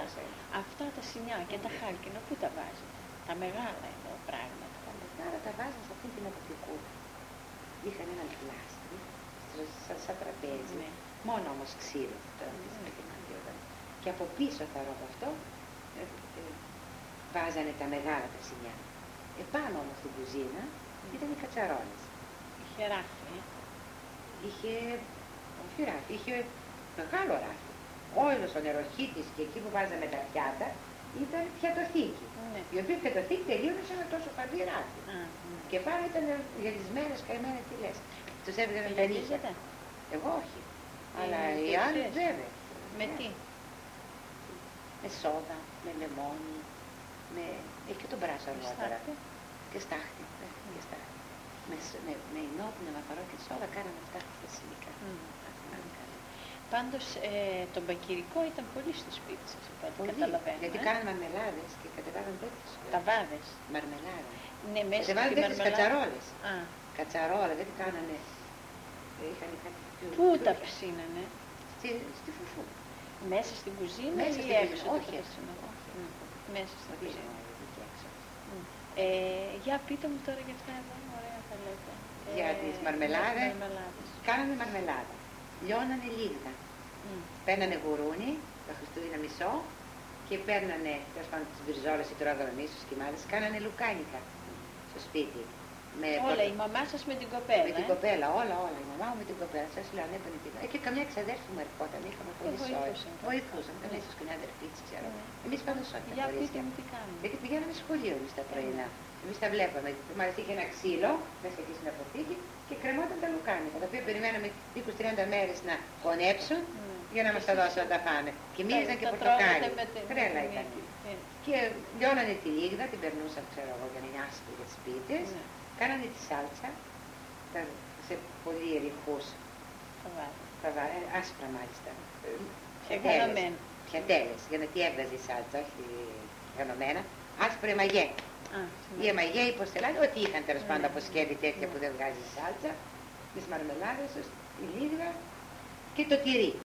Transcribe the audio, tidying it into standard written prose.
Αυτά τα σινιά και τα χάλκινα πού τα βάζετε? Τα μεγάλα εδώ πράγματα. Τα μεγάλα τα βάζαν σε αυτήν την αποτυπούδα. Είχαν ένα πλάστρι, σαν τραπέζι. Ναι. Μόνο όμως ξύλο. Και από πίσω θα ρω αυτό βάζανε τα μεγάλα τα σινιά. Επάνω όμως στην κουζίνα ήταν οι κατσαρόλες. Είχε ράφι. Είχε, όχι ράφι, είχε μεγάλο ράφι. Όλος ο νεροχύτης και εκεί που βάζαμε τα πιάτα ήταν πιατοθήκη. Ναι. Η οποία πιατοθήκη τελείωνε με τόσο παλί ράφι. Και πάνω ήταν γυρισμένες καημένες τυλές. Τους έβγαιναν τα νύχια. Εγώ όχι. Αλλά οι άλλοι βέβαια. Με τι? Με σόδα, με λεμόνι, έχει και τον μπράσο αργότερα. Και στάχτη. Με ενόπνευμα μαθαρό και σόδα κάναμε αυτά τα σημικά. Πάντως το μπακυρικό ήταν πολύ στο σπίτι σας, οπότε καταλαβαίνω. Γιατί κάνανε μαρμελάδες και κατεβάζαν τέτοιες. Ταβάδες. Μαρμελάδα. Ναι, μέσα στη κατεβάζαν τέτοιες κατσαρόλες. Κατσαρόλα, δεν κάνανε. Είχαν κάτι πιο. Πού τα ψήνανε? Στη φουφού. Μέσα στην κουζίνα Μέσα ή έξω? Όχι έξω. Μέσα στην κουζίνα. Για πείτε μου τώρα για αυτά εδώ, ωραία θα λέτε. Για τις μαρμελάδες. Κάνανε μαρμελάδα. Λιώνανε λίγα. Παίρνανε γουρούνι, τα Χριστούγεννα μισό, και παίρνανε τις μπριζόλες ή τρώγαμε εμείς στους κοιμάδες, κάνανε λουκάνικα στο σπίτι. Όλα, η μαμά σας με την κοπέλα. Με την κοπέλα, όλα. Η μαμά μου με την κοπέλα. Σας λέω, ανέπαινε την. Και καμιά ξαδέρφη μου ερχόταν, είχαμε πολύ σώη. Βοηθούσαν. Καμιά ίσως και μια αδερφή της, ξέρω. Εμείς πάντως όχι. Για πείτε μου τι κάνουμε. Γιατί πηγαίναμε σχολείο εμείς τα πρωινά. Εμείς τα βλέπαμε. Μάλιστα είχε ένα ξύλο μέσα εκεί στην αποθήκη και κρεμόταν τα λουκάνικα, τα οποία περιμέναμε 20-30 μέρες να χωνέψουν για να μας τα δώσουν να τα φάμε. Και μύριζαν και πορτοκάλι. Τρέλα ήταν. Και λιώνανε τη λίγδα, την περνούσαν, ξέρω εγώ, για να είναι άσπρη για τις πίτες. Κάνανε τη σάλτσα σε πολύ ρηχούς, άσπρα μάλιστα. Πιατέλες, για να τι έβγαζε η σάλτσα, όχι γανωμένα. Άσπρα μαγέ. Η αμαγέ, η ποστελάδη, ό,τι είχαν τέλος πάντων από σκέλη τέτοια που δεν βγάζει σάλτσα, τις μαρμελάδες, η λίγδα και το τυρί.